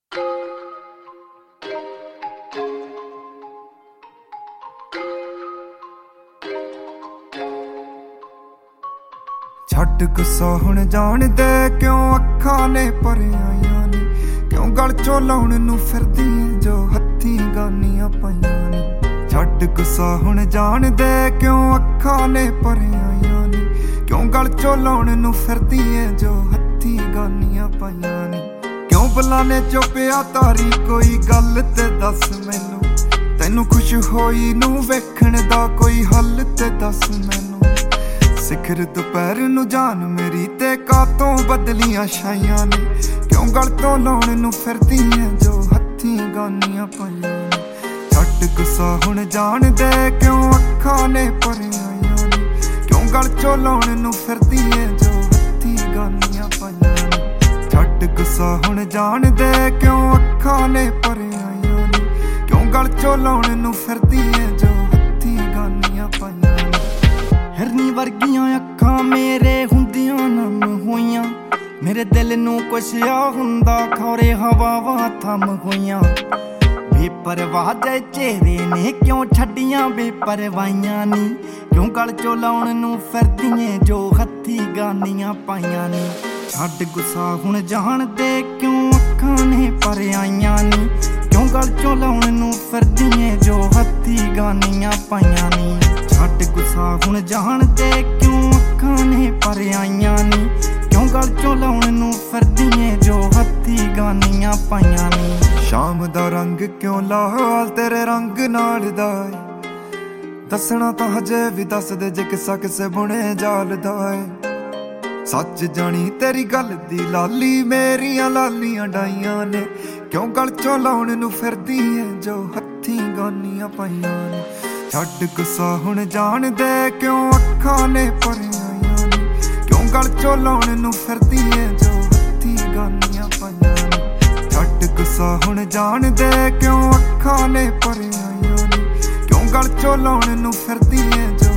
ਛੱਡ ਗੁੱਸਾ ਹੁਣ ਜਾਣ ਦੇ ਕਿਉਂ ਅੱਖਾਂ ਨੇ ਭਰਿਆਈਆਂ ਨੀ, ਕਿਉਂ ਗਲ ਚੋਂ ਲਾਉਣ ਨੂੰ ਫਿਰਦੀ ਏ ਜੋ ਹੱਥੀਂ ਗਾਨੀਆਂ ਪਾਈਆਂ ਨੀ। ਛੱਡ ਗੁੱਸਾ ਹੁਣ ਜਾਣ ਦੇ ਕਿਉਂ ਅੱਖਾਂ ਨੇ ਭਰਿਆਈਆਂ ਨੀ, ਕਿਉਂ ਗਲ ਚੋਂ ਲਾਉਣ ਨੂੰ ਫਿਰਦੀ ਏ ਜੋ ਹੱਥੀਂ ਗਾਨੀਆਂ ਪਾਈਆਂ ਨੀ। ਕਿਉਂ ਬੁਲਾਨੇ ਚੁੱਪਿਆ ਤਾਰੀ ਕੋਈ ਗੱਲ ਤੇ ਦੱਸ ਮੈਨੂੰ, ਤੈਨੂੰ ਖੁਸ਼ ਹੋਈ ਨੂੰ ਵੇਖਣ ਦਾ ਕੋਈ ਹੱਲ ਤੇ ਦੱਸ ਮੈਨੂੰ। ਸਿਖਰ ਦੁਪਹਿਰ ਨੂੰ ਜਾਨ ਮੇਰੀ ਤੇ ਕਾਤੋਂ ਬਦਲੀਆਂ ਛਾਈਆਂ ਨੇ, ਕਿਉਂ ਗਲ ਤੋਂ ਲਾਉਣ ਨੂੰ ਫਿਰਦੀ ਏ ਜੋ ਹੱਥੀਂ ਗਾਨੀਆਂ ਪਾਈਆਂ ਨੇ। ਛੱਡ ਗੁੱਸਾ ਹੁਣ ਜਾਣ ਦੇ ਕਿਉਂ ਅੱਖਾਂ ਨੇ ਭਰਿਆਈਆਂ ਨੇ, ਕਿਉਂ ਗਲ ਚੋਂ ਲਾਉਣ ਨੂੰ ਫਿਰਦੀ ਏ ਜੋ ਹੱਥੀਂ ਗਾਨੀਆਂ ਪਾਈਆਂ ਨੇ। ਛੱਡ ਗੁੱਸਾ ਹੁਣ ਜਾਣ ਦੇ ਕਿਉਂ ਅੱਖਾਂ ਨੇ ਭਰਿਆਈਆਂ ਨੇ, ਕਿਉਂ ਗਲ ਚੋਂ ਲਾਉਣ ਨੂੰ ਫਿਰਦੀ ਏ ਜੋ ਹੱਥੀਂ ਗਾਨੀਆਂ ਪਾਈਆਂ ਨੇ। ਹਿਰਨੀ ਵਰਗੀਆਂ ਅੱਖਾਂ ਮੇਰੇ ਹੁੰਦੀਆਂ ਨਮ ਹੋਈਆਂ, ਮੇਰੇ ਦਿਲ ਨੂੰ ਕੁਛ ਆ ਹੁੰਦਾ ਖੌਰੇ ਹਵਾਵਾਂ ਥੰਮ ਹੋਈਆਂ। ਬੇਪਰਵਾਹ ਜੇ ਚਿਹਰੇ ਨੇ ਕਿਉਂ ਛੱਡੀਆਂ ਬੇਪਰਵਾਹੀਆਂ ਨੀ, ਕਿਉਂ ਗਲ ਚੋਂ ਲਾਉਣ ਨੂੰ ਫਿਰਦੀਆਂ ਜੋ ਹੱਥੀਂ ਗਾਨੀਆਂ ਪਾਈਆਂ ਨੀ। ਛੱਡ ਗੁੱਸਾ ਹੁਣ ਜਾਣ ਦੇ ਕਿਉਂ ਅੱਖਾਂ ਨੇ ਭਰਿਆਈਆਂ ਨੀ, ਕਿਉਂ ਗਲ ਚੋਂ ਲਾਉਣ ਨੂੰ ਫਿਰਦੀਆਂ ਜੋ ਹੱਥੀਂ ਗਾਨੀਆਂ ਪਾਈਆਂ ਨੀ। ਛੱਡ ਗੁੱਸਾ ਹੁਣ ਜਾਣ ਦੇ ਕਿਉਂ ਅੱਖਾਂ ਨੇ ਭਰਿਆਈਆਂ ਨੀ, ਕਿਉਂ ਗਲ ਚੋਂ ਲਾਉਣ ਨੂੰ ਫਿਰਦੀਆਂ ਜੋ ਹੱਥੀਂ ਗਾਨੀਆਂ ਪਾਈਆਂ ਨੀ। ਸ਼ਾਮ ਦਾ ਰੰਗ ਕਿਉਂ ਲਾਲ ਤੇਰੇ ਰੰਗ ਨਾਲ ਦਾ ਏ, ਦੱਸਣਾ ਤਾਂ ਹਜੇ ਵੀ ਦੱਸ ਦੇ ਜੇ ਕਿੱਸਾ ਕਿਸੇ ਬੁਣੇ ਜਾਲ ਦਾ ਏ। ਸੱਚ ਜਾਣੀ ਤੇਰੀ ਗੱਲ ਦੀ ਲਾਲੀ ਮੇਰੀਆਂ ਲਾਲੀਆਂ ਡਾਈਆਂ ਨੇ, ਕਿਉਂ ਗਲ ਚੋਂ ਲਾਉਣ ਨੂੰ ਫਿਰਦੀ ਏ ਜੋ ਹੱਥੀਂ ਗਾਨੀਆਂ ਪਾਈਆਂ ਨੇ। ਛੱਡ ਗੁੱਸਾ ਹੁਣ ਜਾਣ ਦੇ ਕਿਉਂ ਅੱਖਾਂ ਨੇ ਭਰਿਆਈਆਂ ਨੇ, ਕਿਉਂ ਗਲ ਚੋਂ ਲਾਉਣ ਨੂੰ ਫਿਰਦੀ ਏ ਜੋ ਹੱਥੀਂ ਗਾਨੀਆਂ ਪਾਈਆਂ ਨੇ। ਛੱਡ ਗੁੱਸਾ ਹੁਣ ਜਾਣ ਦੇ ਕਿਉਂ ਅੱਖਾਂ ਨੇ ਭਰਿਆਈਆਂ ਨੇ, ਕਿਉਂ ਗਲ ਚੋਂ ਲਾਉਣ ਨੂੰ ਫਿਰਦੀ ਏ ਜੋ